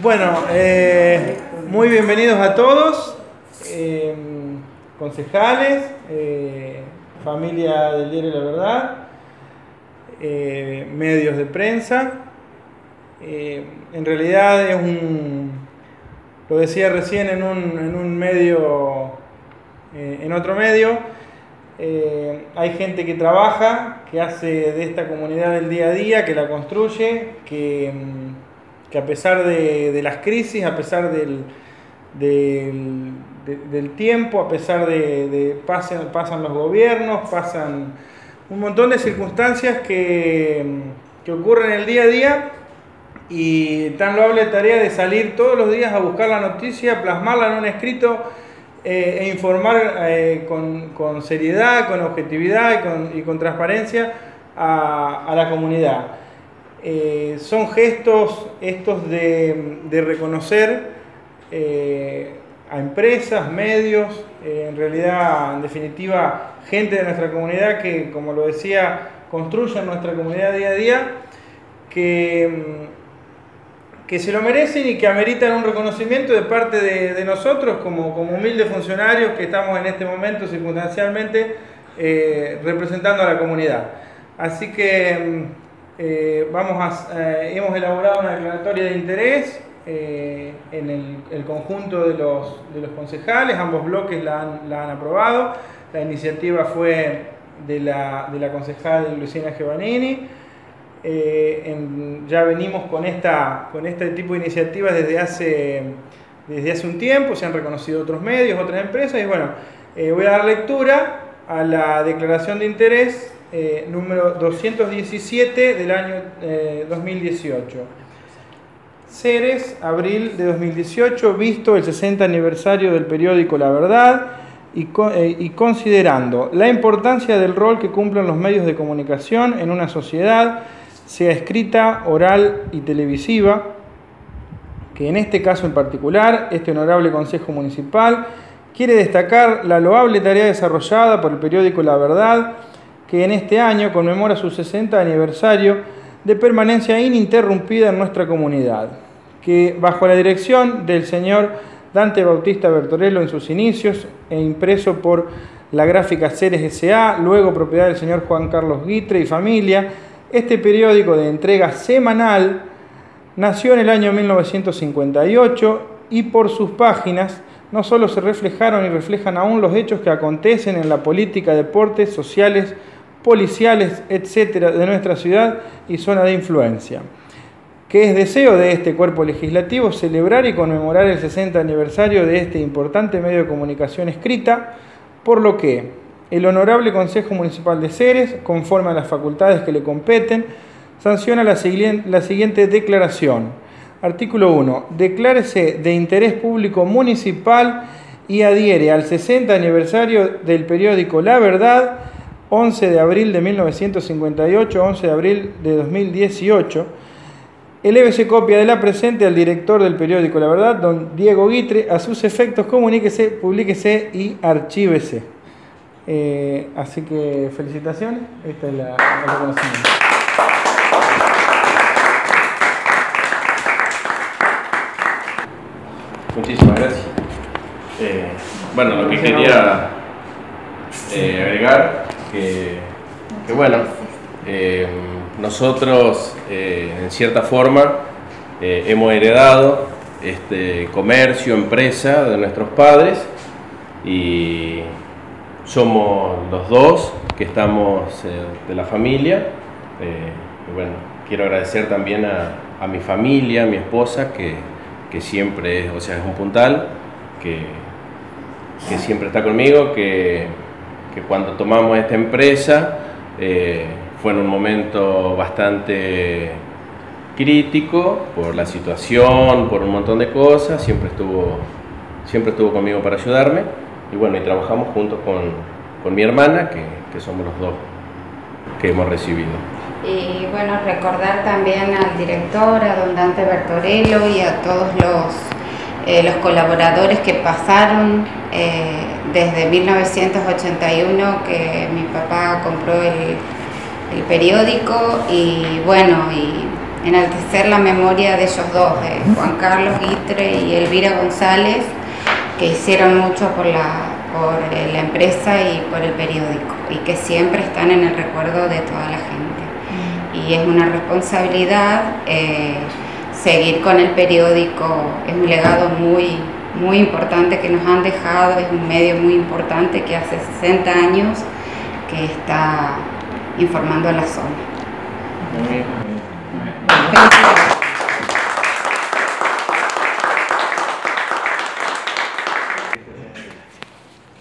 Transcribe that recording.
Bueno, muy bienvenidos a todos, concejales, familia del Diario La Verdad, medios de prensa. En realidad es lo decía recién en un medio, en otro medio, hay gente que trabaja, que hace de esta comunidad el día a día, que la construye, que a pesar de las crisis, a pesar del tiempo, a pesar de pasan los gobiernos, pasan un montón de circunstancias que ocurren en el día a día, y tan loable tarea de salir todos los días a buscar la noticia, plasmarla en un escrito e informar con seriedad, con objetividad y con transparencia a la comunidad. Son gestos estos de reconocer a empresas, medios, en realidad, en definitiva, gente de nuestra comunidad que, como lo decía, construyen nuestra comunidad día a día, que se lo merecen y que ameritan un reconocimiento de parte de nosotros como humildes funcionarios que estamos en este momento circunstancialmente representando a la comunidad. Así que hemos elaborado una declaratoria de interés en el conjunto de los concejales, ambos bloques la han aprobado. La iniciativa fue de la concejal Luciana Giovannini. Ya venimos con este tipo de iniciativas desde hace un tiempo, se han reconocido otros medios, otras empresas, y bueno, voy a dar lectura a la declaración de interés número 217 del año 2018. Ceres, abril de 2018, visto el 60 aniversario del periódico La Verdad y considerando la importancia del rol que cumplen los medios de comunicación en una sociedad, sea escrita, oral y televisiva, que en este caso en particular, este honorable Consejo Municipal quiere destacar la loable tarea desarrollada por el periódico La Verdad, que en este año conmemora su 60 aniversario de permanencia ininterrumpida en nuestra comunidad, que bajo la dirección del señor Dante Bautista Bertorello en sus inicios e impreso por la gráfica Ceres S.A., luego propiedad del señor Juan Carlos Guitre y familia, este periódico de entrega semanal nació en el año 1958 y por sus páginas no solo se reflejaron y reflejan aún los hechos que acontecen en la política, deportes, sociales, policiales, etcétera, de nuestra ciudad y zona de influencia, que es deseo de este cuerpo legislativo celebrar y conmemorar el 60 aniversario de este importante medio de comunicación escrita, por lo que el Honorable Consejo Municipal de Ceres, conforme a las facultades que le competen, sanciona la siguiente declaración. Artículo 1. Declárese de interés público municipal y adhiere al 60 aniversario del periódico La Verdad, 11 de abril de 1958, 11 de abril de 2018. Elévese copia de la presente al director del periódico La Verdad, don Diego Guitre, a sus efectos comuníquese, publíquese y archívese. Así que felicitaciones, esta es el reconocimiento. Muchísimas gracias. Bueno, lo que quería agregar, que bueno, nosotros en cierta forma hemos heredado este comercio, empresa de nuestros padres, y somos los dos que estamos de la familia. Y bueno, quiero agradecer también a mi familia, a mi esposa, que siempre es un puntal, que siempre está conmigo, que cuando tomamos esta empresa fue en un momento bastante crítico por la situación, por un montón de cosas, siempre estuvo conmigo para ayudarme. Y bueno, y trabajamos juntos con mi hermana, que somos los dos que hemos recibido. Y bueno, recordar también al director, a don Dante Bertorello y a todos los colaboradores que pasaron desde 1981, que mi papá compró el periódico, y bueno, y enaltecer la memoria de ellos dos, de Juan Carlos Guitre y Elvira González, que hicieron mucho por la empresa y por el periódico, y que siempre están en el recuerdo de toda la gente. Y es una responsabilidad seguir con el periódico, es un legado muy importante que nos han dejado, es un medio muy importante que hace 60 años que está informando a la zona.